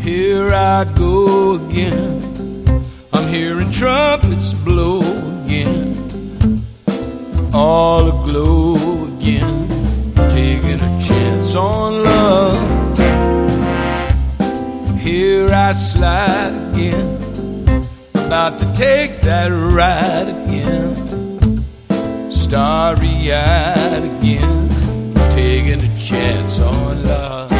Here I go again. I'm hearing trumpets blow again, all aglow again, taking a chance on love. Here I slide again, about to take that ride again, starry-eyed again, taking a chance on love.